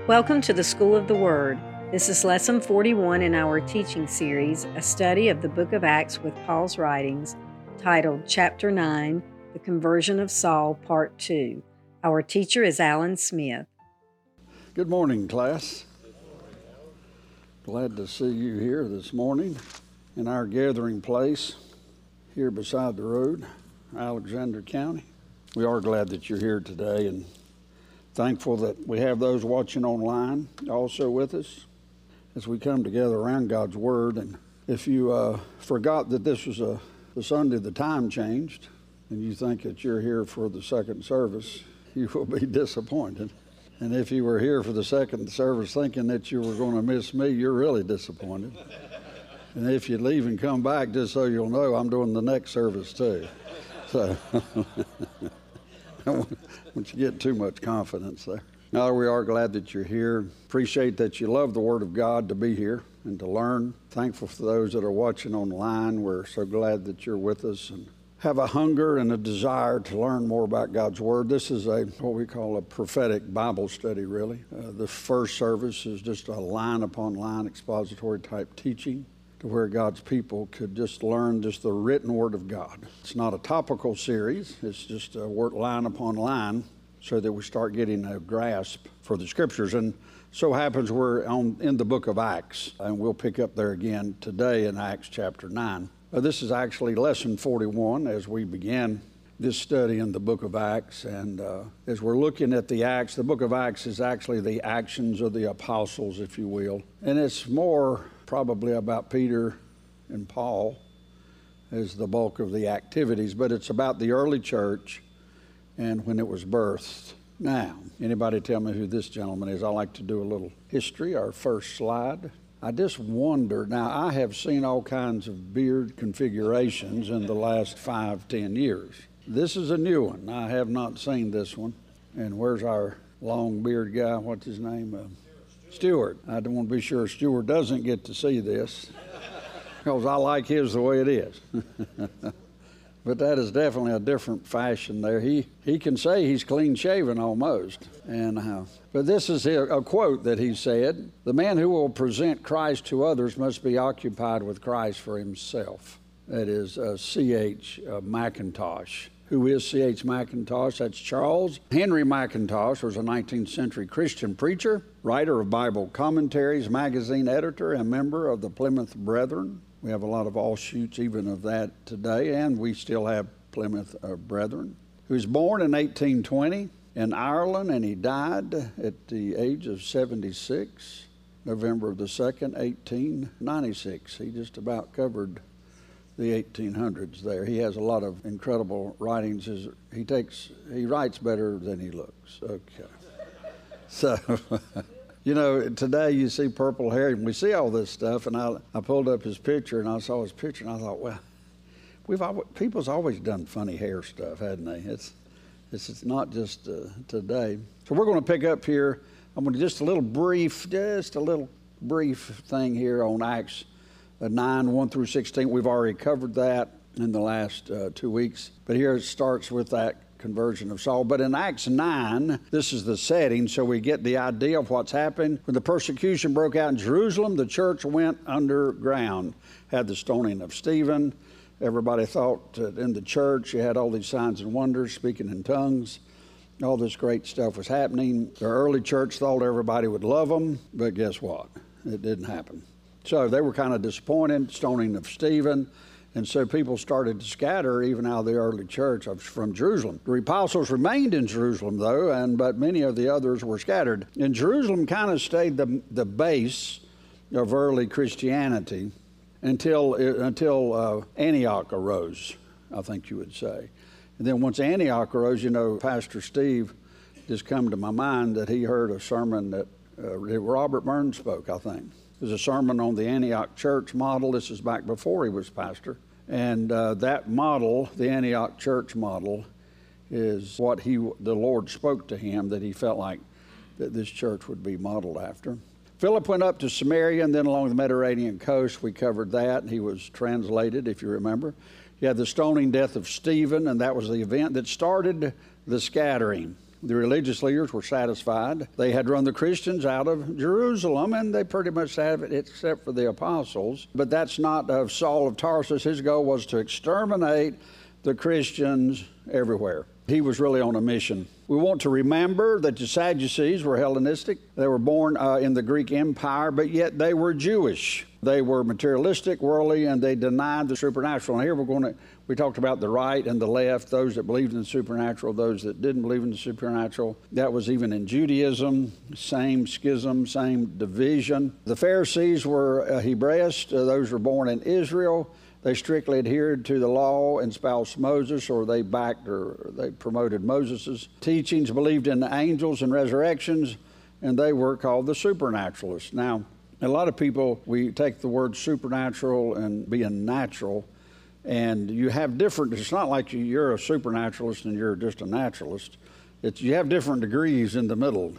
Welcome to the School of the Word. This is Lesson 41 in our teaching series, a study of the book of Acts with Paul's writings, titled Chapter 9, The Conversion of Saul, Part 2. Our teacher is Alan Smith. Good morning, class. Glad to see you here this morning in our gathering place here beside the road, Alexander County. We are glad that you're here today and thankful that we have those watching online also with us as we come together around God's Word. And if you forgot that this was the Sunday the time changed and you think that you're here for the second service, you will be disappointed. And if you were here for the second service thinking that you were going to miss me, you're really disappointed. And if you leave and come back, just so you'll know, I'm doing the next service too. So I don't want you to get too much confidence there. No, we are glad that you're here. Appreciate that you love the Word of God to be here and to learn. Thankful for those that are watching online. We're so glad that you're with us and have a hunger and a desire to learn more about God's Word. This is what we call a prophetic Bible study, really. The first service is just a line upon line expository type teaching to where God's people could just learn just the written Word of God. It's not a topical series. It's just a word line upon line so that we start getting a grasp for the Scriptures. And so happens we're in the book of Acts, and we'll pick up there again today in Acts chapter 9. This is actually lesson 41 as we begin this study in the book of Acts. And as we're looking at the Acts, the book of Acts is actually the actions of the apostles, if you will. And it's more probably about Peter and Paul as the bulk of the activities, but it's about the early church and when it was birthed. Now, anybody tell me who this gentleman is? I like to do a little history, our first slide. I just wonder, now I have seen all kinds of beard configurations in the last 5-10 years. This is a new one. I have not seen this one. And where's our long beard guy? What's his name? Stewart. I don't want to be sure Stewart doesn't get to see this because I like his the way it is. But that is definitely a different fashion there. He can say he's clean shaven almost. But this is a quote that he said, "The man who will present Christ to others must be occupied with Christ for himself." That is C.H. Mackintosh. Who is C.H. Mackintosh? That's Charles Henry Mackintosh, was a 19th century Christian preacher, writer of Bible commentaries, magazine editor, and member of the Plymouth Brethren. We have a lot of offshoots even of that today, and we still have Plymouth Brethren. He was born in 1820 in Ireland, and he died at the age of 76, November the 2nd, 1896. He just about covered the 1800s there. He has a lot of incredible writings. He writes better than he looks. Okay. So, today you see purple hair, and we see all this stuff, and I pulled up his picture, and I saw his picture, and I thought, well, people's always done funny hair stuff, hadn't they? It's not just today. So we're going to pick up here. I'm going to just a little brief thing here on Acts 9, 1 through 16. We've already covered that in the last 2 weeks. But here it starts with that conversion of Saul. But in Acts 9, this is the setting, so we get the idea of what's happened. When the persecution broke out in Jerusalem, the church went underground. Had the stoning of Stephen. Everybody thought that in the church you had all these signs and wonders, speaking in tongues. All this great stuff was happening. The early church thought everybody would love them, but guess what? It didn't happen. So they were kind of disappointed, stoning of Stephen, and so people started to scatter even out of the early church from Jerusalem. The apostles remained in Jerusalem, though, but many of the others were scattered. And Jerusalem kind of stayed the base of early Christianity until Antioch arose, I think you would say. And then once Antioch arose, Pastor Steve just come to my mind that he heard a sermon that Robert Burns spoke, I think. There's a sermon on the Antioch church model. This is back before he was pastor. And that model, the Antioch church model, is what the Lord spoke to him that he felt like that this church would be modeled after. Philip went up to Samaria and then along the Mediterranean coast. We covered that. He was translated, if you remember. You had the stoning death of Stephen, and that was the event that started the scattering. The religious leaders were satisfied. They had run the Christians out of Jerusalem, and they pretty much have it except for the apostles. But that's not of Saul of Tarsus. His goal was to exterminate the Christians everywhere. He was really on a mission. We want to remember that the Sadducees were Hellenistic. They were born in the Greek Empire, but yet they were Jewish. They were materialistic, worldly, and they denied the supernatural. And here we talked about the right and the left, those that believed in the supernatural, those that didn't believe in the supernatural. That was even in Judaism, same schism, same division. The Pharisees were Hebraists. Those were born in Israel. They strictly adhered to the law and espoused Moses, or they backed or they promoted Moses' teachings, believed in angels and resurrections, and they were called the supernaturalists. Now, a lot of people, we take the word supernatural and being natural, and you have different, it's not like you're a supernaturalist and you're just a naturalist. You have different degrees in the middle,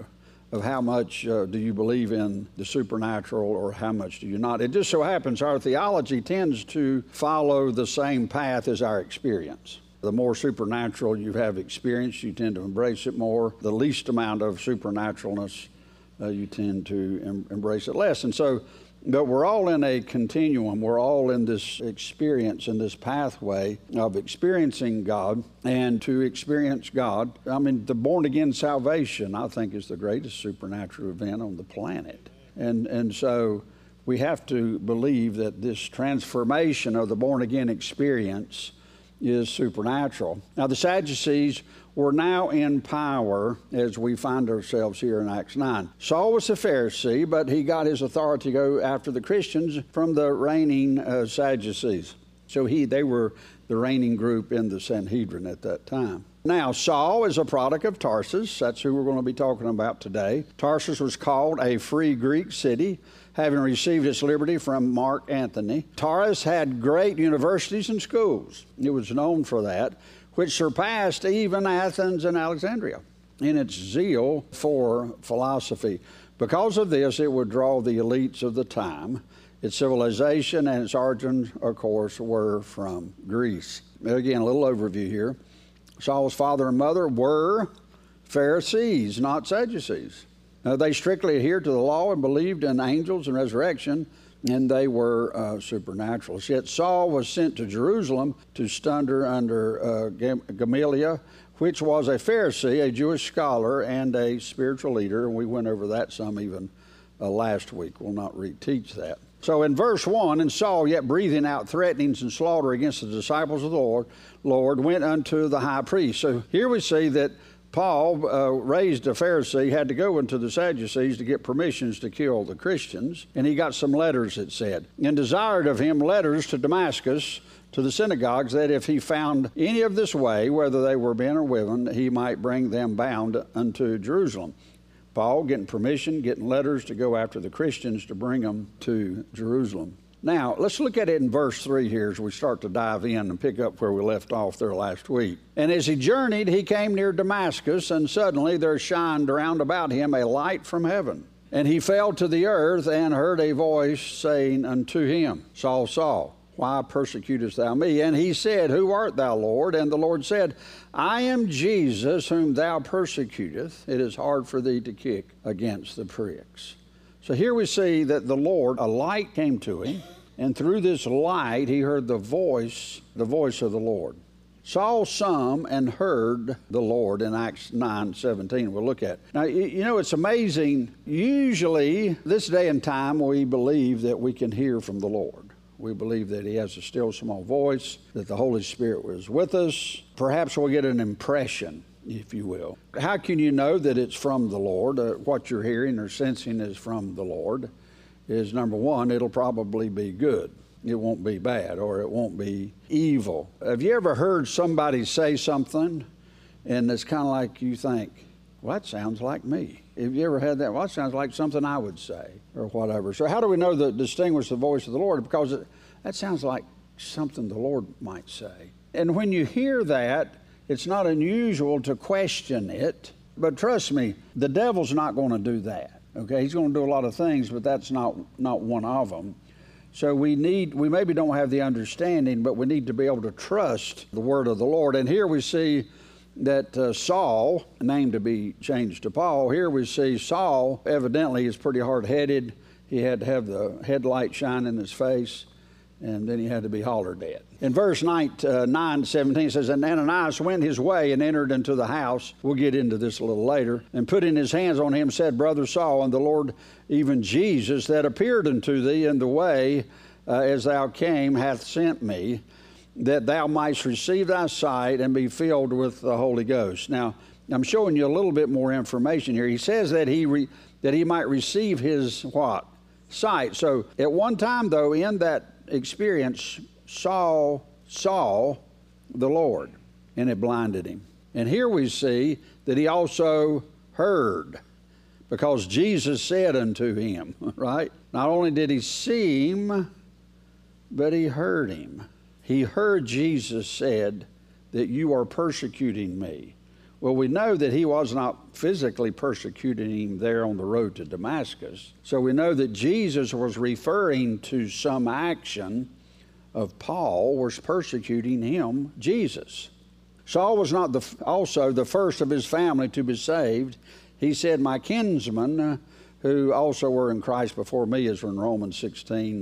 of how much do you believe in the supernatural or how much do you not. It just so happens our theology tends to follow the same path as our experience. The more supernatural you have experienced, you tend to embrace it more. The least amount of supernaturalness, you tend to embrace it less. And so, but we're all in a continuum. We're all in this experience, in this pathway of experiencing God. And to experience God, the born-again salvation, I think, is the greatest supernatural event on the planet. And so we have to believe that this transformation of the born-again experience is supernatural. Now, the Sadducees were now in power as we find ourselves here in Acts 9. Saul was a Pharisee, but he got his authority to go after the Christians from the reigning Sadducees. So they were the reigning group in the Sanhedrin at that time. Now, Saul is a product of Tarsus. That's who we're going to be talking about today. Tarsus was called a free Greek city, having received its liberty from Mark Antony. Tarsus had great universities and schools. It was known for that, which surpassed even Athens and Alexandria in its zeal for philosophy. Because of this, it would draw the elites of the time. Its civilization and its origins, of course, were from Greece. Again, a little overview here. Saul's father and mother were Pharisees, not Sadducees. They strictly adhered to the law and believed in angels and resurrection, and they were supernaturalists. Yet Saul was sent to Jerusalem to study under Gamaliel, which was a Pharisee, a Jewish scholar, and a spiritual leader. And we went over that some even last week. We'll not reteach that. So in verse 1, and Saul, yet breathing out threatenings and slaughter against the disciples of the Lord, went unto the high priest. So here we see that Paul, raised a Pharisee, had to go into the Sadducees to get permissions to kill the Christians. And he got some letters, it said, and desired of him letters to Damascus, to the synagogues, that if he found any of this way, whether they were men or women, he might bring them bound unto Jerusalem. Paul getting permission, getting letters to go after the Christians to bring them to Jerusalem. Now, let's look at it in verse 3 here as we start to dive in and pick up where we left off there last week. And as he journeyed, he came near Damascus, and suddenly there shined round about him a light from heaven. And he fell to the earth and heard a voice saying unto him, Saul, Saul, why persecutest thou me? And he said, Who art thou, Lord? And the Lord said, I am Jesus, whom thou persecutest. It is hard for thee to kick against the pricks. So here we see that the Lord, a light came to him, and through this light he heard the voice of the Lord. Saul saw and heard the Lord in Acts 9:17 we'll look at. Now, it's amazing. Usually, this day and time, we believe that we can hear from the Lord. We believe that he has a still small voice, that the Holy Spirit was with us. Perhaps we'll get an impression, if you will. How can you know that it's from the Lord? What you're hearing or sensing is from the Lord is, number one, it'll probably be good. It won't be bad, or it won't be evil. Have you ever heard somebody say something and it's kind of like you think, well, that sounds like me? Have you ever had that? Well, that sounds like something I would say, or whatever. So how do we know that distinguish the voice of the Lord? Because that sounds like something the Lord might say. And when you hear that, it's not unusual to question it. But trust me, the devil's not going to do that. Okay, he's going to do a lot of things, but that's not one of them. So we maybe don't have the understanding, but we need to be able to trust the word of the Lord. And here we see that Saul, named to be changed to Paul, here we see Saul evidently is pretty hard-headed. He had to have the headlight shine in his face, and then he had to be hollered at. In verse 9-17 it says, And Ananias went his way and entered into the house. We'll get into this a little later. And putting his hands on him said, Brother Saul, and the Lord, even Jesus, that appeared unto thee in the way as thou came, hath sent me, that thou mightst receive thy sight and be filled with the Holy Ghost. Now, I'm showing you a little bit more information here. He says that he might receive his what? Sight. So at one time, though, in that experience, Saul saw the Lord, and it blinded him. And here we see that he also heard, because Jesus said unto him, right? Not only did he see him, but he heard him. He heard Jesus said that you are persecuting me. Well, we know that he was not physically persecuting him there on the road to Damascus. So we know that Jesus was referring to some action of Paul was persecuting him, Jesus. Saul was not also the first of his family to be saved. He said, my kinsmen, who also were in Christ before me, is in Romans 16.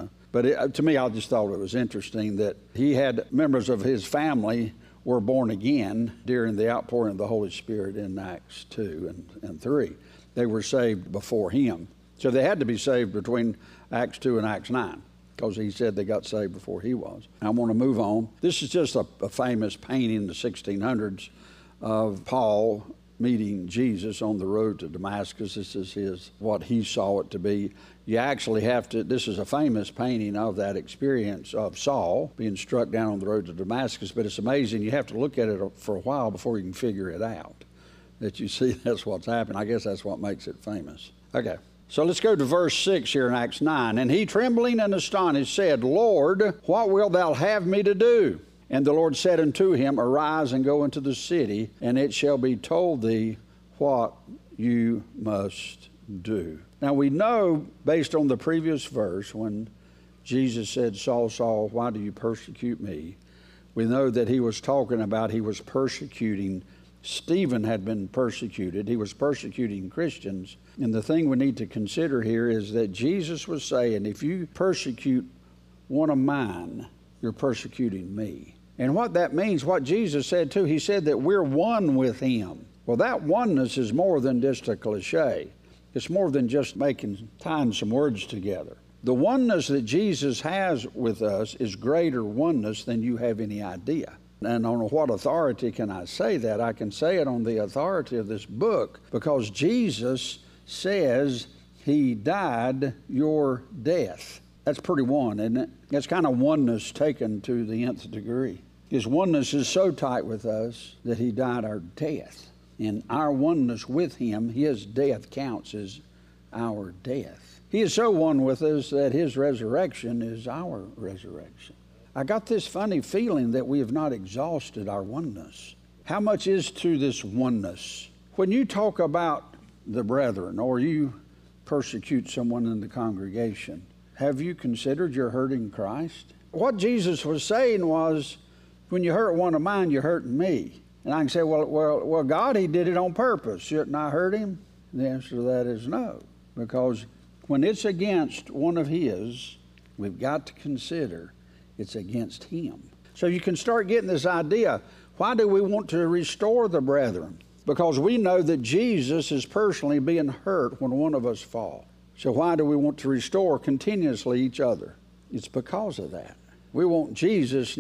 But to me, I just thought it was interesting that he had members of his family were born again during the outpouring of the Holy Spirit in Acts 2 and 3. They were saved before him. So they had to be saved between Acts 2 and Acts 9, because he said they got saved before he was. I want to move on. This is just a famous painting in the 1600s of Paul meeting Jesus on the road to Damascus. This is what he saw it to be. You actually have to, this is a famous painting of that experience of Saul being struck down on the road to Damascus, but it's amazing. You have to look at it for a while before you can figure it out, that you see that's what's happened. I guess that's what makes it famous. Okay, so let's go to verse 6 here in Acts 9. And he, trembling and astonished, said, Lord, what wilt thou have me to do? And the Lord said unto him, Arise and go into the city, and it shall be told thee what you must do. Now we know, based on the previous verse, when Jesus said, Saul, Saul, why do you persecute me? We know that he was talking about he was persecuting. Stephen had been persecuted. He was persecuting Christians. And the thing we need to consider here is that Jesus was saying, if you persecute one of mine, you're persecuting me. And what that means, what Jesus said too, he said that we're one with him. Well, that oneness is more than just a cliche. It's more than just tying some words together. The oneness that Jesus has with us is greater oneness than you have any idea. And on what authority can I say that? I can say it on the authority of this book, because Jesus says he died your death. That's pretty one, isn't it? That's kind of oneness taken to the nth degree. His oneness is so tight with us that he died our death. In our oneness with him, his death counts as our death. He is so one with us that his resurrection is our resurrection. I got this funny feeling that we have not exhausted our oneness. How much is to this oneness? When you talk about the brethren, or you persecute someone in the congregation, have you considered you're hurting Christ? What Jesus was saying was, when you hurt one of mine, you're hurting me. And I can say, well, God, he did it on purpose. Shouldn't I hurt him? The answer to that is no. Because when it's against one of his, we've got to consider it's against him. So you can start getting this idea. Why do we want to restore the brethren? Because we know that Jesus is personally being hurt when one of us falls. So why do we want to restore continuously each other? It's because of that. We want Jesus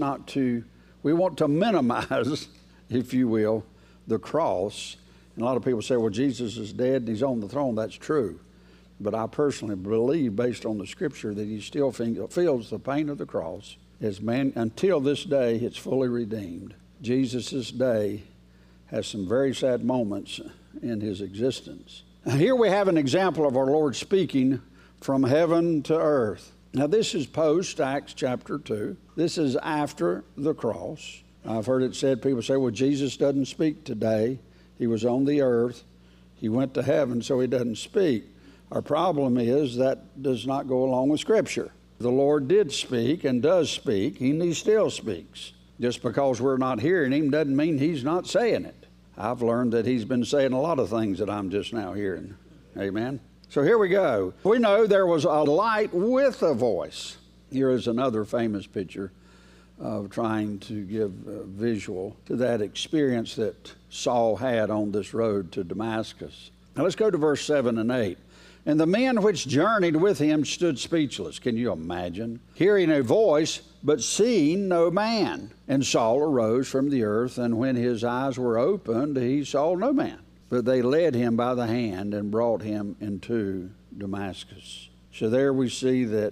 we want to minimize, if you will, the cross. And a lot of people say, well, Jesus is dead and he's on the throne. That's true. But I personally believe, based on the scripture, that he still feels the pain of the cross. As man, until this day, it's fully redeemed. Jesus' day has some very sad moments in his existence. Here we have an example of our Lord speaking from heaven to earth. Now this is post Acts chapter 2. This is after the cross. I've heard it said, people say, well, Jesus doesn't speak today. He was on the earth. He went to heaven, so he doesn't speak. Our problem is that does not go along with Scripture. The Lord did speak and does speak, and he still speaks. Just because we're not hearing him doesn't mean he's not saying it. I've learned that he's been saying a lot of things that I'm just now hearing. Amen. So here we go. We know there was a light with a voice. Here is another famous picture of trying to give a visual to that experience that Saul had on this road to Damascus. Now let's go to verse 7 and 8. And the men which journeyed with him stood speechless. Can you imagine? Hearing a voice, but seeing no man. And Saul arose from the earth, and when his eyes were opened, he saw no man. But they led him by the hand and brought him into Damascus. So there we see that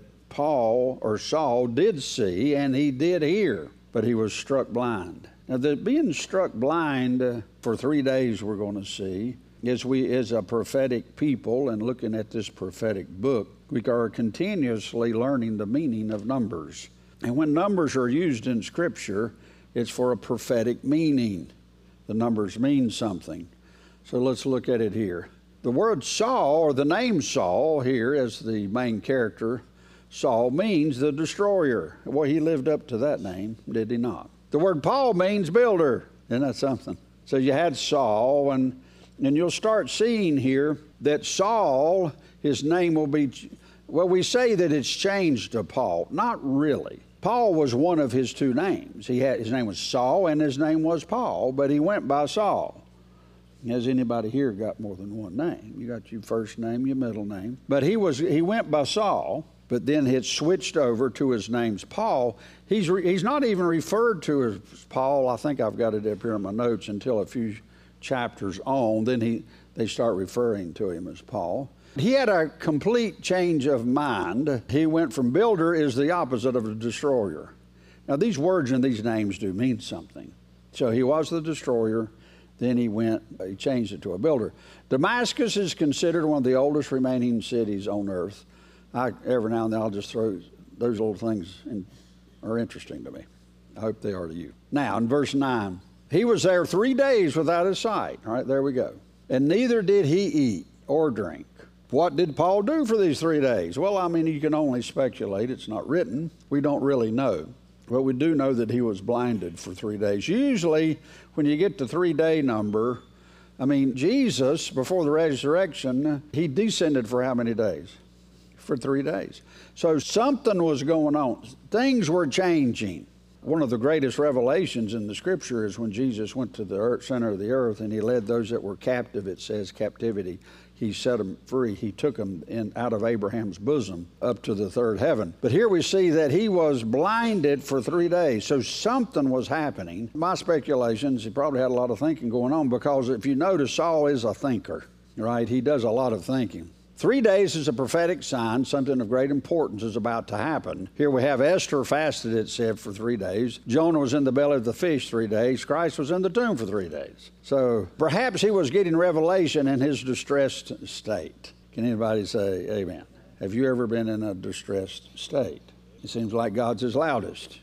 Saul did see and he did hear, but he was struck blind. Now, the being struck blind for 3 days, we're going to see, as a prophetic people and looking at this prophetic book, we are continuously learning the meaning of numbers. And when numbers are used in Scripture, it's for a prophetic meaning. The numbers mean something. So let's look at it here. The word Saul, or the name Saul here as the main character, Saul means the destroyer. Well, he lived up to that name, did he not? The word Paul means builder. Isn't that something? So you had Saul, and you'll start seeing here that Saul, his name will be, well, we say that it's changed to Paul. Not really. Paul was one of his two names. His name was Saul and his name was Paul, but he went by Saul. Has anybody here got more than one name? You got your first name, your middle name. But he went by Saul, but then it switched over to his name's Paul. He's not even referred to as Paul. I think I've got it up here in my notes until a few chapters on. Then they start referring to him as Paul. He had a complete change of mind. He went from builder is the opposite of a destroyer. Now these words and these names do mean something. So he was the destroyer. Then he changed it to a builder. Damascus is considered one of the oldest remaining cities on earth. Every now and then I'll just throw those little things are interesting to me. I hope they are to you. Now in verse 9, he was there 3 days without his sight. All right, there we go. And neither did he eat or drink. What did Paul do for these 3 days? Well, I mean, you can only speculate. It's not written. We don't really know. But we do know that he was blinded for 3 days. Usually, when you get the 3-day number, I mean, Jesus, before the resurrection, he descended for how many days? For 3 days. So something was going on. Things were changing. One of the greatest revelations in the Scripture is when Jesus went to the center of the earth and he led those that were captive, it says captivity. He set them free. He took them out of Abraham's bosom up to the third heaven. But here we see that he was blinded for 3 days. So something was happening. My speculations, he probably had a lot of thinking going on, because if you notice, Saul is a thinker, right? He does a lot of thinking. 3 days is a prophetic sign. Something of great importance is about to happen. Here we have Esther fasted, it said, for 3 days. Jonah was in the belly of the fish 3 days. Christ was in the tomb for 3 days. So perhaps he was getting revelation in his distressed state. Can anybody say amen? Have you ever been in a distressed state? It seems like God's his loudest.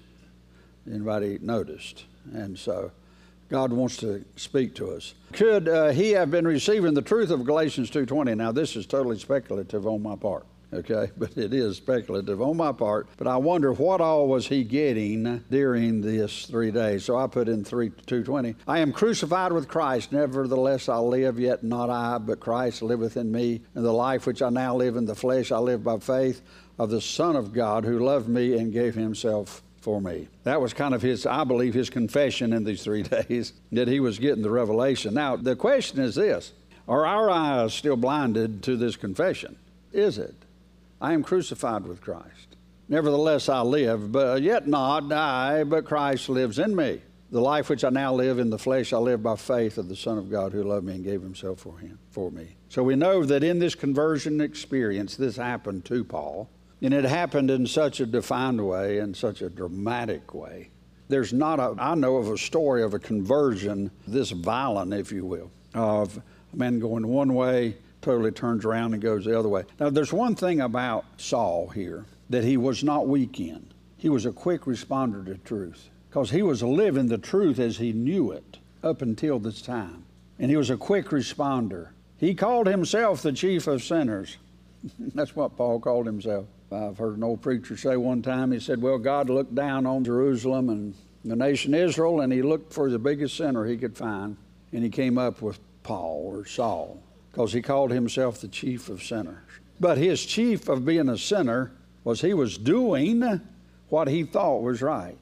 Anybody noticed? And so God wants to speak to us. Could he have been receiving the truth of Galatians 2:20? Now, this is totally speculative on my part, okay? But it is speculative on my part. But I wonder what all was he getting during this 3 days. So I put in 2:20. I am crucified with Christ. Nevertheless, I live, yet not I, but Christ liveth in me. And the life which I now live in the flesh, I live by faith of the Son of God, who loved me and gave himself for me. That was kind of I believe, his confession in these 3 days, that he was getting the revelation. Now, the question is this: are our eyes still blinded to this confession? Is it? I am crucified with Christ. Nevertheless, I live, but yet not I, but Christ lives in me. The life which I now live in the flesh, I live by faith of the Son of God, who loved me and gave himself for me. So we know that in this conversion experience, this happened to Paul. And it happened in such a defined way, in such a dramatic way. I know of a story of a conversion this violent, if you will, of a man going one way, totally turns around and goes the other way. Now, there's one thing about Saul here that he was not weak in. He was a quick responder to truth, because he was living the truth as he knew it up until this time. And he was a quick responder. He called himself the chief of sinners. That's what Paul called himself. I've heard an old preacher say one time, he said, well, God looked down on Jerusalem and the nation Israel, and he looked for the biggest sinner he could find, and he came up with Paul or Saul, because he called himself the chief of sinners. But his chief of being a sinner was he was doing what he thought was right.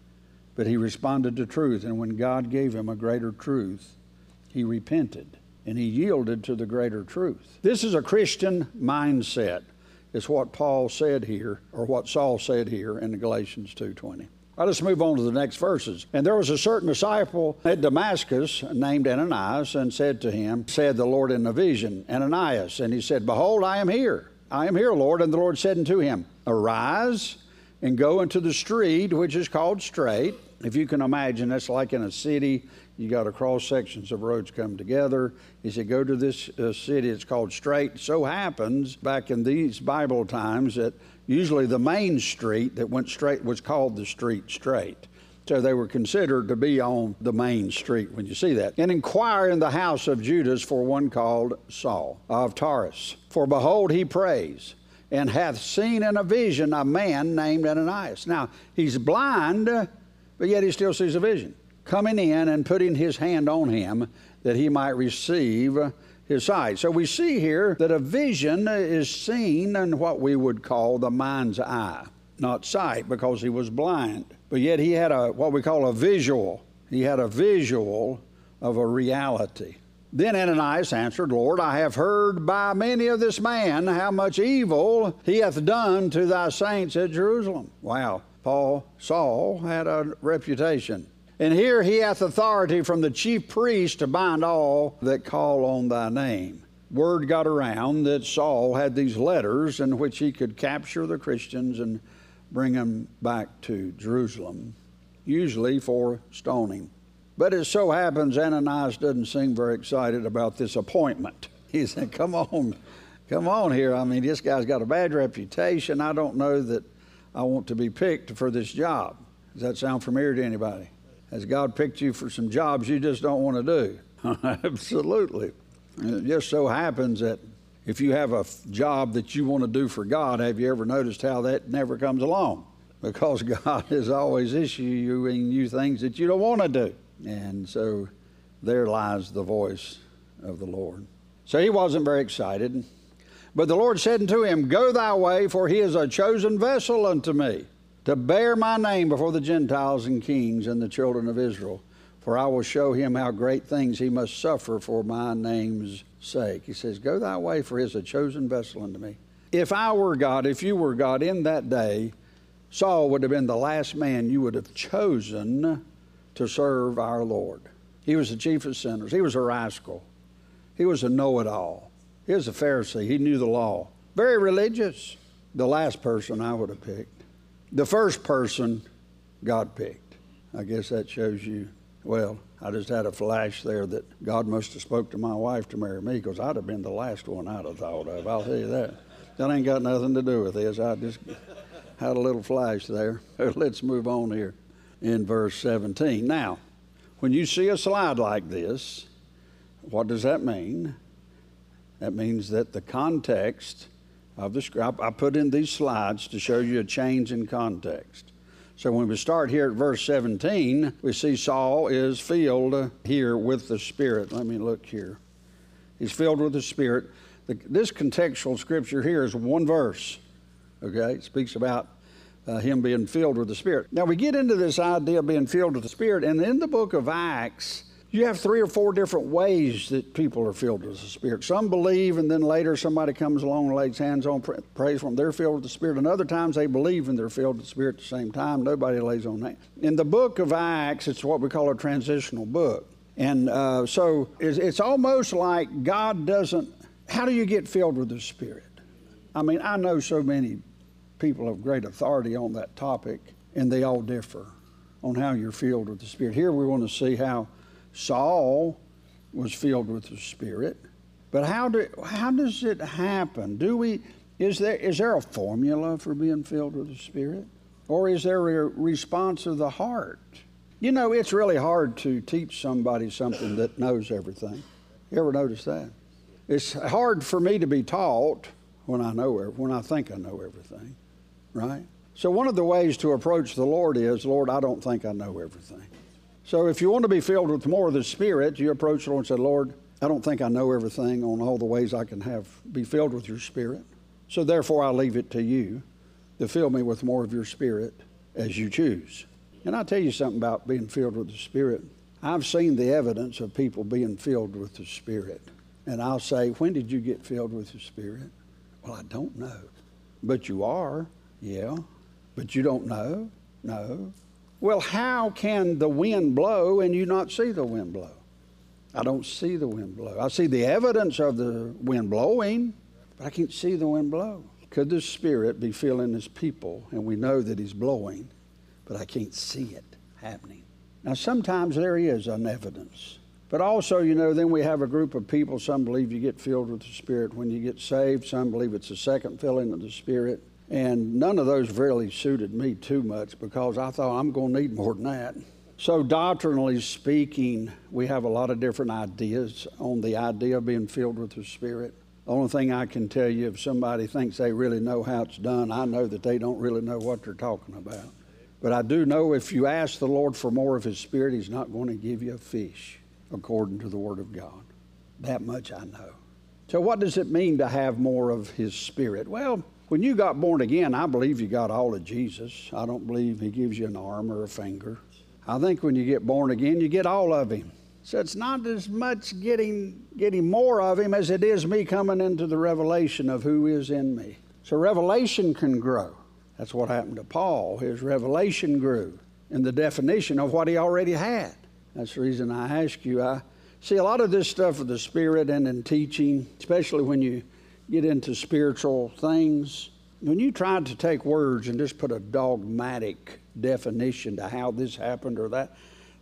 But he responded to truth, and when God gave him a greater truth, he repented, and he yielded to the greater truth. This is a Christian mindset. It's what Paul said here, or what Saul said here in Galatians 2:20. Let's move on to the next verses. And there was a certain disciple at Damascus named Ananias, and said to him, said the Lord in a vision, Ananias. And he said, Behold, I am here. I am here, Lord. And the Lord said unto him, Arise and go into the street, which is called Straight. If you can imagine, that's like in a city. You got to cross sections of roads come together. He said, go to this city, it's called Straight. So happens, back in these Bible times, that usually the main street that went straight was called the street Straight. So they were considered to be on the main street when you see that. And inquire in the house of Judas for one called Saul of Tarsus. For behold, he prays, and hath seen in a vision a man named Ananias. Now, he's blind, but yet he still sees a vision, coming in and putting his hand on him that he might receive his sight. So we see here that a vision is seen in what we would call the mind's eye, not sight, because he was blind. But yet he had what we call a visual. He had a visual of a reality. Then Ananias answered, Lord, I have heard by many of this man how much evil he hath done to thy saints at Jerusalem. Wow. Saul had a reputation. And here he hath authority from the chief priest to bind all that call on thy name. Word got around that Saul had these letters in which he could capture the Christians and bring them back to Jerusalem, usually for stoning. But it so happens Ananias doesn't seem very excited about this appointment. He said, come on here. I mean, this guy's got a bad reputation. I don't know that I want to be picked for this job. Does that sound familiar to anybody? Has God picked you for some jobs you just don't want to do? Absolutely. And it just so happens that if you have a job that you want to do for God, have you ever noticed how that never comes along? Because God is always issuing you things that you don't want to do. And so there lies the voice of the Lord. So he wasn't very excited. But the Lord said unto him, Go thy way, for he is a chosen vessel unto me, to bear my name before the Gentiles and kings and the children of Israel. For I will show him how great things he must suffer for my name's sake. He says, Go thy way, for he is a chosen vessel unto me. If I were God, if you were God in that day, Saul would have been the last man you would have chosen to serve our Lord. He was the chief of sinners. He was a rascal. He was a know-it-all. He was a Pharisee. He knew the law. Very religious. The last person I would have picked. The first person God picked. I guess that shows you, well, I just had a flash there that God must have spoke to my wife to marry me, because I'd have been the last one I'd have thought of. I'll tell you that. That ain't got nothing to do with this. I just had a little flash there. Let's move on here in verse 17. Now, when you see a slide like this, what does that mean? That means that the context of the script, I put in these slides to show you a change in context. So when we start here at verse 17, we see Saul is filled here with the Spirit. Let me look here. He's filled with the Spirit. This contextual scripture here is one verse, okay? It speaks about him being filled with the Spirit. Now we get into this idea of being filled with the Spirit, and in the book of Acts, you have 3 or 4 different ways that people are filled with the Spirit. Some believe, and then later somebody comes along and lays hands on, prays for them. They're filled with the Spirit. And other times they believe and they're filled with the Spirit at the same time. Nobody lays on hands. In the book of Acts, it's what we call a transitional book. And so it's almost like God doesn't... How do you get filled with the Spirit? I mean, I know so many people of great authority on that topic, and they all differ on how you're filled with the Spirit. Here we want to see how Saul was filled with the Spirit, but how does it happen? Is there a formula for being filled with the Spirit, or is there a response of the heart? You know, it's really hard to teach somebody something that knows everything. You ever notice that? It's hard for me to be taught when I think I know everything, right? So one of the ways to approach the Lord is, Lord, I don't think I know everything. So if you want to be filled with more of the Spirit, you approach the Lord and say, Lord, I don't think I know everything on all the ways I can be filled with your Spirit. So therefore I leave it to you to fill me with more of your Spirit as you choose. And I'll tell you something about being filled with the Spirit. I've seen the evidence of people being filled with the Spirit. And I'll say, when did you get filled with the Spirit? Well, I don't know. But you are. Yeah. But you don't know? No. Well, how can the wind blow and you not see the wind blow? I don't see the wind blow. I see the evidence of the wind blowing, but I can't see the wind blow. Could the Spirit be filling His people and we know that He's blowing, but I can't see it happening? Now, sometimes there is an evidence. But also, then we have a group of people, some believe you get filled with the Spirit when you get saved. Some believe it's a second filling of the Spirit. And none of those really suited me too much because I thought I'm going to need more than that. So doctrinally speaking, we have a lot of different ideas on the idea of being filled with the Spirit. The only thing I can tell you, if somebody thinks they really know how it's done, I know that they don't really know what they're talking about. But I do know if you ask the Lord for more of His Spirit, He's not going to give you a fish, according to the Word of God. That much I know. So what does it mean to have more of His Spirit? Well, when you got born again, I believe you got all of Jesus. I don't believe He gives you an arm or a finger. I think when you get born again, you get all of Him. So it's not as much getting more of Him as it is me coming into the revelation of who is in me. So revelation can grow. That's what happened to Paul. His revelation grew in the definition of what he already had. That's the reason I ask you. I see a lot of this stuff with the Spirit and in teaching, especially when you get into spiritual things. When you try to take words and just put a dogmatic definition to how this happened or that,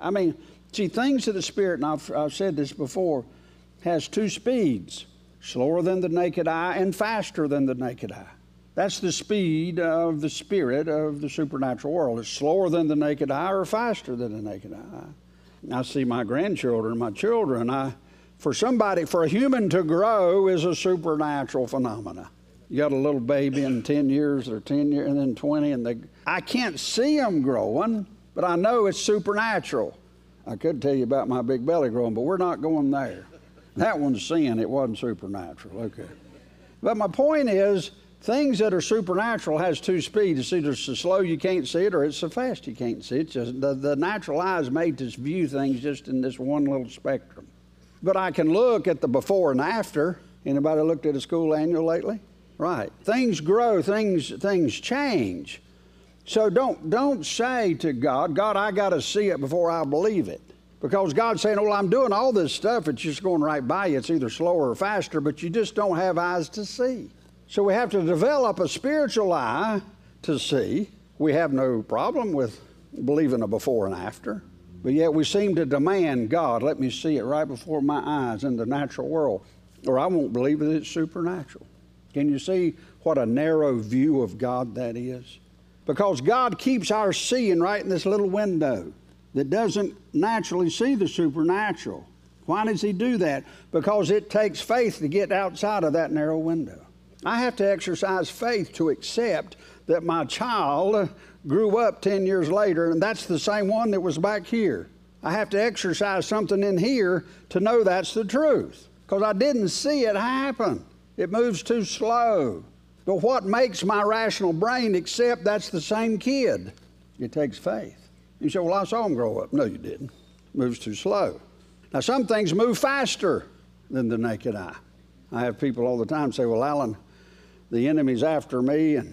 see, things of the Spirit, and I've said this before, has two speeds, slower than the naked eye and faster than the naked eye. That's the speed of the Spirit of the supernatural world. It's slower than the naked eye or faster than the naked eye. I see my grandchildren, my children. For a human to grow is a supernatural phenomena. You got a little baby in 10 years or 10 years and then 20, and I can't see them growing, but I know it's supernatural. I could tell you about my big belly growing, but we're not going there. That one's sin. It wasn't supernatural. Okay. But my point is, things that are supernatural has two speeds. It's either so slow you can't see it or it's so fast you can't see it. It's just the natural eye is made to view things just in this one little spectrum. But I can look at the before and after. Anybody looked at a school annual lately? Right. Things grow, things change. So don't say to God, I got to see it before I believe it. Because God's saying, well, I'm doing all this stuff. It's just going right by you. It's either slower or faster, but you just don't have eyes to see. So we have to develop a spiritual eye to see. We have no problem with believing a before and after. But yet we seem to demand, God, let me see it right before my eyes in the natural world, or I won't believe that it's supernatural. Can you see what a narrow view of God that is? Because God keeps our seeing right in this little window that doesn't naturally see the supernatural. Why does He do that? Because it takes faith to get outside of that narrow window. I have to exercise faith to accept that my child grew up 10 years later, and that's the same one that was back here. I have to exercise something in here to know that's the truth, because I didn't see it happen. It moves too slow. But what makes my rational brain accept that's the same kid? It takes faith. You say, well, I saw him grow up. No, you didn't. It moves too slow. Now, some things move faster than the naked eye. I have people all the time say, well, Alan, the enemy's after me, and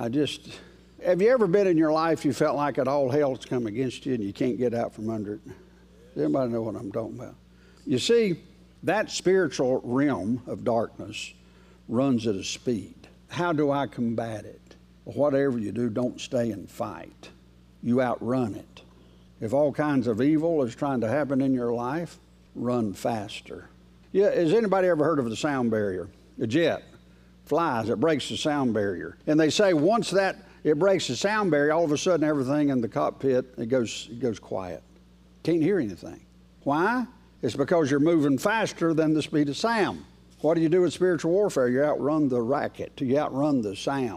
have you ever been in your life you felt like it all hell's come against you and you can't get out from under it? Does anybody know what I'm talking about? You see, that spiritual realm of darkness runs at a speed. How do I combat it? Well, whatever you do, don't stay and fight. You outrun it. If all kinds of evil is trying to happen in your life, run faster. Yeah, has anybody ever heard of the sound barrier? A jet flies, it breaks the sound barrier. And they say once that it breaks the sound barrier, all of a sudden everything in the cockpit, it goes quiet. Can't hear anything. Why? It's because you're moving faster than the speed of sound. What do you do with spiritual warfare? You outrun the racket, you outrun the sound.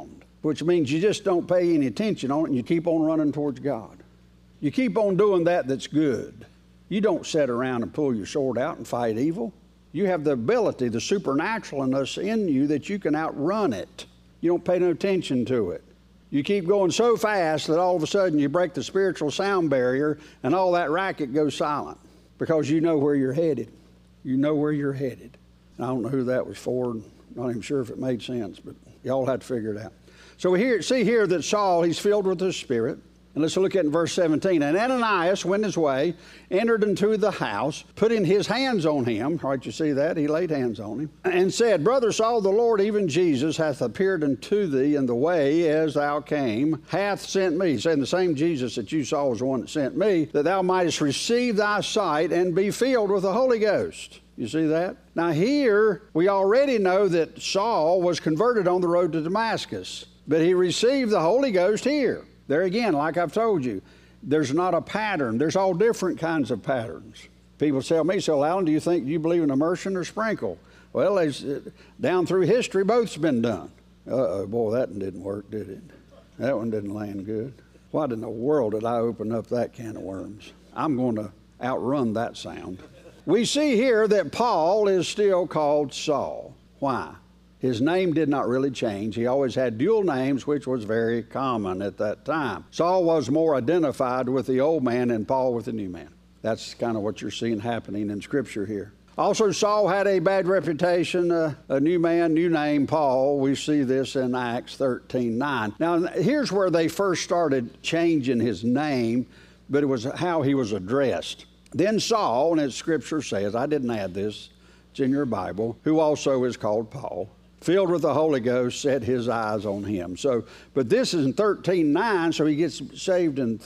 which means you just don't pay any attention on it and you keep on running towards God. You keep on doing that's good. You don't sit around and pull your sword out and fight evil. You have the ability, the supernaturalness in you that you can outrun it. You don't pay no attention to it. You keep going so fast that all of a sudden you break the spiritual sound barrier and all that racket goes silent because you know where you're headed. You know where you're headed. I don't know who that was for. Not even sure if it made sense, but y'all had to figure it out. So we see here that Saul, he's filled with the Spirit. And let's look at in verse 17. And Ananias went his way, entered into the house, putting his hands on him. Right, you see that? He laid hands on him. And said, Brother Saul, the Lord, even Jesus, hath appeared unto thee in the way as thou came, hath sent me. Saying the same Jesus that you saw was the one that sent me, that thou mightest receive thy sight and be filled with the Holy Ghost. You see that? Now here, we already know that Saul was converted on the road to Damascus, but he received the Holy Ghost here. There again, like I've told you, there's not a pattern. There's all different kinds of patterns. People tell me, so Alan, do you believe in immersion or sprinkle? Well, down through history, both's been done. Uh-oh, boy, that didn't work, did it? That one didn't land good. Why in the world did I open up that can of worms? I'm going to outrun that sound. We see here that Paul is still called Saul. Why? His name did not really change. He always had dual names, which was very common at that time. Saul was more identified with the old man and Paul with the new man. That's kind of what you're seeing happening in Scripture here. Also, Saul had a bad reputation, a new man, new name, Paul. We see this in Acts 13:9. Now, here's where they first started changing his name, but it was how he was addressed. Then Saul, and as Scripture says, I didn't add this, it's in your Bible, who also is called Paul, filled with the Holy Ghost, set his eyes on him. But this is in 13:9, so he gets saved in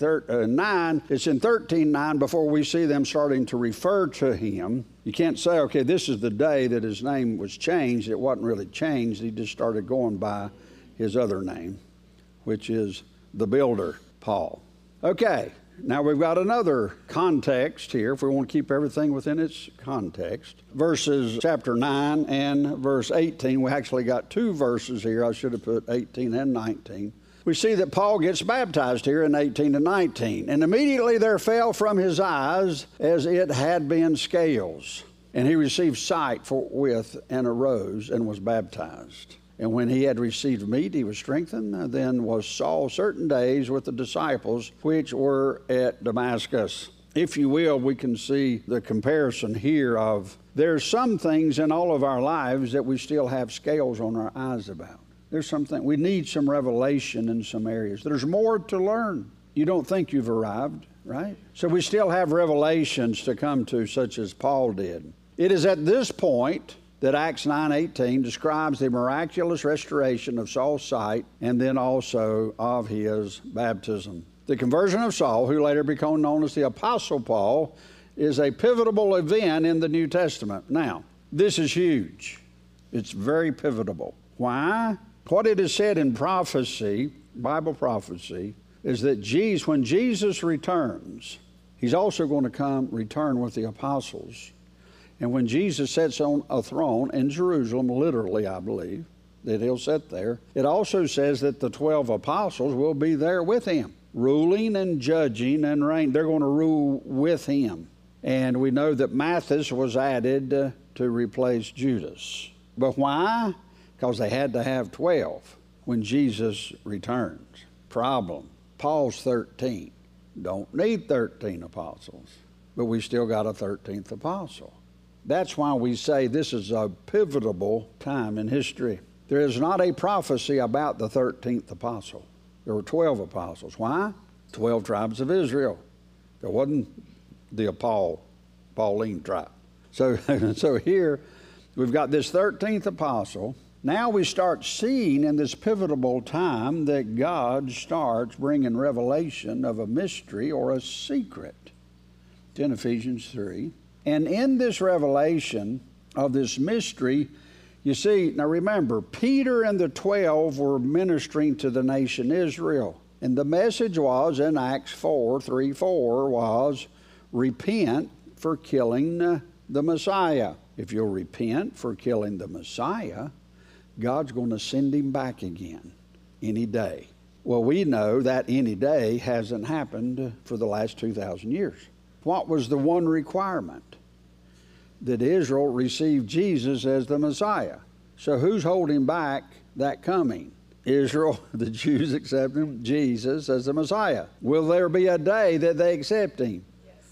9. It's in 13:9 before we see them starting to refer to him. You can't say, okay, this is the day that his name was changed. It wasn't really changed. He just started going by his other name, which is the builder, Paul. Okay. Now we've got another context here, if we want to keep everything within its context. Verses chapter 9 and verse 18. We actually got two verses here. I should have put 18 and 19. We see that Paul gets baptized here in 18 and 19. And immediately there fell from his eyes as it had been scales. And he received sight forthwith and arose and was baptized. And when he had received meat, he was strengthened. Then was Saul certain days with the disciples which were at Damascus. If you will, we can see the comparison here of there's some things in all of our lives that we still have scales on our eyes about. There's something, we need some revelation in some areas. There's more to learn. You don't think you've arrived, right? So we still have revelations to come to, such as Paul did. It is at this point that Acts 9:18 describes the miraculous restoration of Saul's sight and then also of his baptism. The conversion of Saul, who later became known as the Apostle Paul, is a pivotal event in the New Testament. Now, this is huge. It's very pivotal. Why? What it is said in prophecy, Bible prophecy, is that when Jesus returns, he's also going to return with the apostles. And when Jesus sits on a throne in Jerusalem, literally, I believe, that he'll sit there, it also says that the 12 apostles will be there with him, ruling and judging and reigning. They're going to rule with him. And we know that Matthias was added to replace Judas. But why? Because they had to have 12 when Jesus returns. Problem. Paul's 13. Don't need 13 apostles, but we still got a 13th apostle. That's why we say this is a pivotal time in history. There is not a prophecy about the 13th apostle. There were 12 apostles. Why? 12 tribes of Israel. There wasn't the Pauline tribe. So here we've got this 13th apostle. Now we start seeing in this pivotal time that God starts bringing revelation of a mystery or a secret. It's in Ephesians 3. And in this revelation of this mystery, you see, now remember, Peter and the 12 were ministering to the nation Israel. And the message was in Acts 4:3-4 was, repent for killing the Messiah. If you'll repent for killing the Messiah, God's going to send him back again. any day. Well, we know that any day hasn't happened for the last 2,000 years. What was the one requirement? That Israel receive Jesus as the Messiah. So who's holding back that coming? Israel, the Jews accepting Jesus as the Messiah. Will there be a day that they accept him?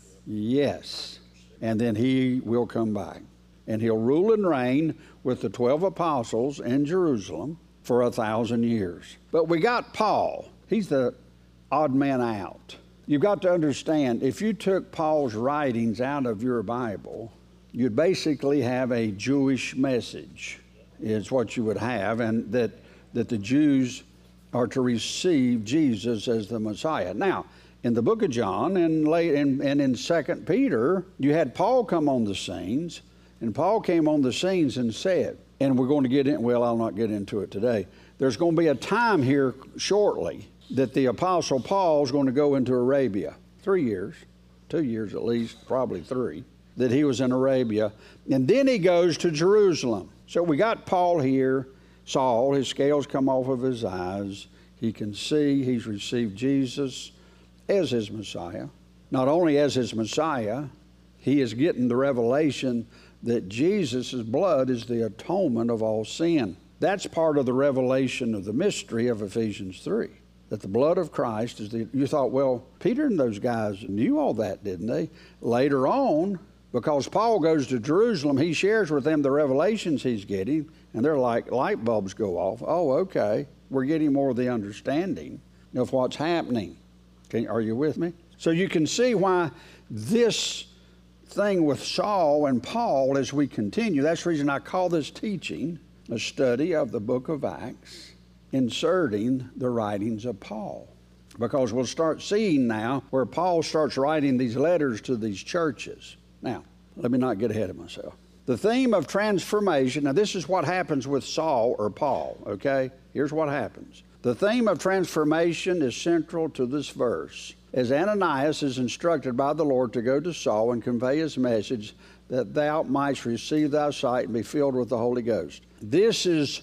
Yes. And then he will come back. And he'll rule and reign with the 12 apostles in Jerusalem for 1,000 years. But we got Paul. He's the odd man out. You've got to understand, if you took Paul's writings out of your Bible, you'd basically have a Jewish message, is what you would have, and that the Jews are to receive Jesus as the Messiah. Now, in the book of John and in 2 Peter, you had Paul come on the scenes, and Paul came on the scenes and said, and we're going to get in, well, I'll not get into it today. There's going to be a time here shortly that the Apostle Paul is going to go into Arabia. 3 years, 2 years at least, probably 3, that he was in Arabia. And then he goes to Jerusalem. So we got Paul here, Saul, his scales come off of his eyes. He can see, he's received Jesus as his Messiah. Not only as his Messiah, he is getting the revelation that Jesus' blood is the atonement of all sin. That's part of the revelation of the mystery of Ephesians 3, that the blood of Christ is you thought, well, Peter and those guys knew all that, didn't they? Later on, because Paul goes to Jerusalem, he shares with them the revelations he's getting, and they're like light bulbs go off. Oh, okay, we're getting more of the understanding of what's happening. Are you with me? So you can see why this thing with Saul and Paul as we continue, that's the reason I call this teaching a study of the book of Acts, inserting the writings of Paul. Because we'll start seeing now where Paul starts writing these letters to these churches. Now, let me not get ahead of myself. The theme of transformation, now this is what happens with Saul or Paul, okay? Here's what happens. The theme of transformation is central to this verse. As Ananias is instructed by the Lord to go to Saul and convey his message that thou mightst receive thy sight and be filled with the Holy Ghost. This is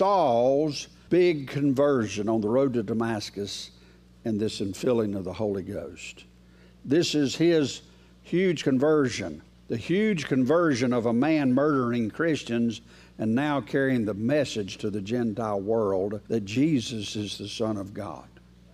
Saul's big conversion on the road to Damascus and this infilling of the Holy Ghost. This is his huge conversion, the huge conversion of a man murdering Christians and now carrying the message to the Gentile world that Jesus is the Son of God.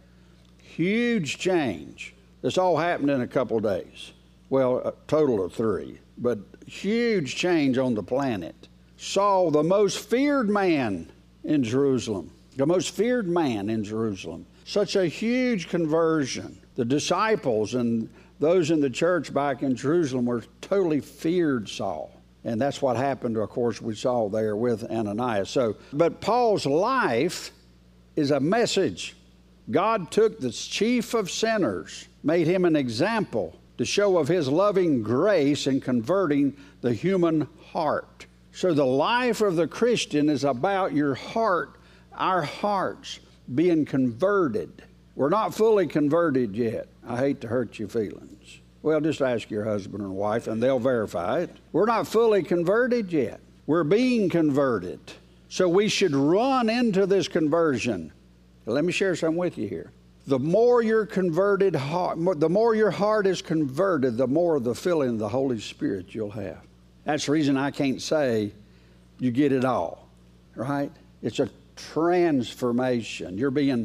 Huge change. This all happened in a couple of days. Well, a total of 3, but huge change on the planet. Saul, the most feared man in Jerusalem, the most feared man in Jerusalem. Such a huge conversion. The disciples and those in the church back in Jerusalem were totally feared Saul. And that's what happened, of course, we saw there with Ananias. But Paul's life is a message. God took the chief of sinners, made him an example to show of his loving grace in converting the human heart. So the life of the Christian is about your heart, our hearts being converted. We're not fully converted yet. I hate to hurt your feelings. Well, just ask your husband and wife and they'll verify it. We're not fully converted yet. We're being converted. So we should run into this conversion. Let me share something with you here. The more you're converted, the more your heart is converted, the more of the filling of the Holy Spirit you'll have. That's the reason I can't say you get it all, right? It's a transformation. You're being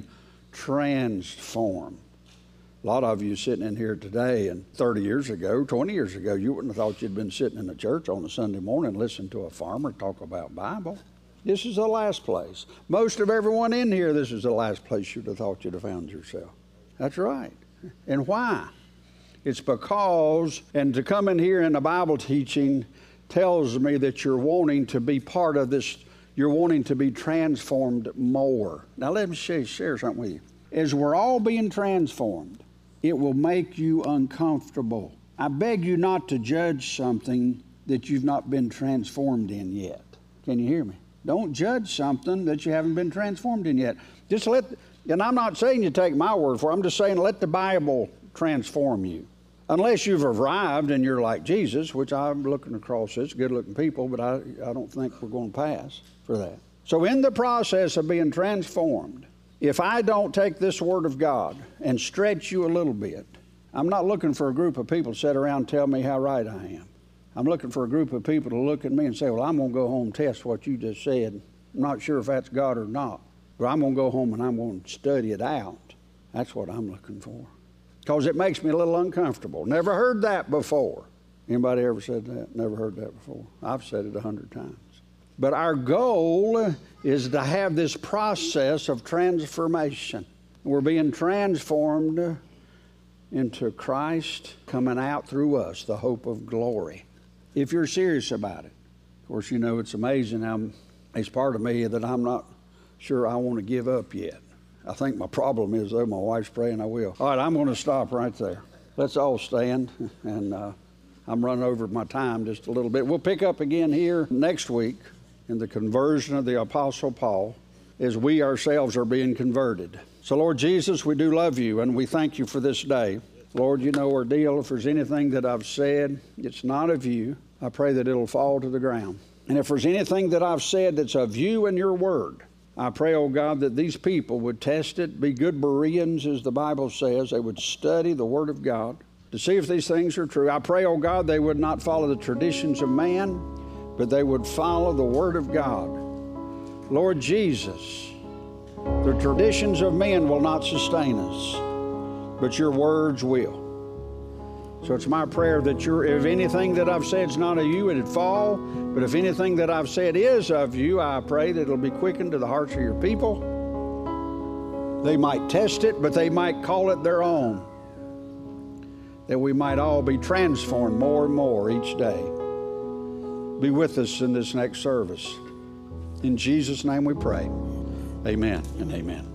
transformed. A lot of you sitting in here today, and 30 years ago, 20 years ago, you wouldn't have thought you'd been sitting in a church on a Sunday morning listening to a farmer talk about Bible. This is the last place. Most of everyone in here, this is the last place you'd have thought you'd have found yourself. That's right. And why? It's because, and to come in here in a Bible teaching tells me that you're wanting to be part of this, you're wanting to be transformed more. Now let me share something with you. As we're all being transformed, it will make you uncomfortable. I beg you not to judge something that you've not been transformed in yet. Can you hear me? Don't judge something that you haven't been transformed in yet. Just and I'm not saying you take my word for it. I'm just saying let the Bible transform you. Unless you've arrived and you're like Jesus, which I'm looking across, it's good-looking people, but I don't think we're going to pass for that. So in the process of being transformed, If I don't take this Word of God and stretch you a little bit, I'm not looking for a group of people to sit around and tell me how right I am. I'm looking for a group of people to look at me and say, well, I'm going to go home and test what you just said. I'm not sure if that's God or not, but I'm going to go home and I'm going to study it out. That's what I'm looking for. Because it makes me a little uncomfortable. Never heard that before. Anybody ever said that? Never heard that before. I've said it 100 times. But our goal is to have this process of transformation. We're being transformed into Christ coming out through us, the hope of glory. If you're serious about it. Of course, you know, it's amazing. It's part of me that I'm not sure I want to give up yet. I think my problem is, though, my wife's praying I will. All right, I'm going to stop right there. Let's all stand, and I'm running over my time just a little bit. We'll pick up again here next week in the conversion of the Apostle Paul as we ourselves are being converted. So, Lord Jesus, we do love you, and we thank you for this day. Lord, you know our deal. If there's anything that I've said, it's not of you, I pray that it'll fall to the ground. And if there's anything that I've said that's of you and your word, I pray, oh God, that these people would test it, be good Bereans, as the Bible says. They would study the Word of God to see if these things are true. I pray, oh God, they would not follow the traditions of man, but they would follow the Word of God. Lord Jesus, the traditions of men will not sustain us, but your words will. So it's my prayer that if anything that I've said is not of you, it'd fall. But if anything that I've said is of you, I pray that it'll be quickened to the hearts of your people. They might test it, but they might call it their own. That we might all be transformed more and more each day. Be with us in this next service. In Jesus' name we pray. Amen and amen.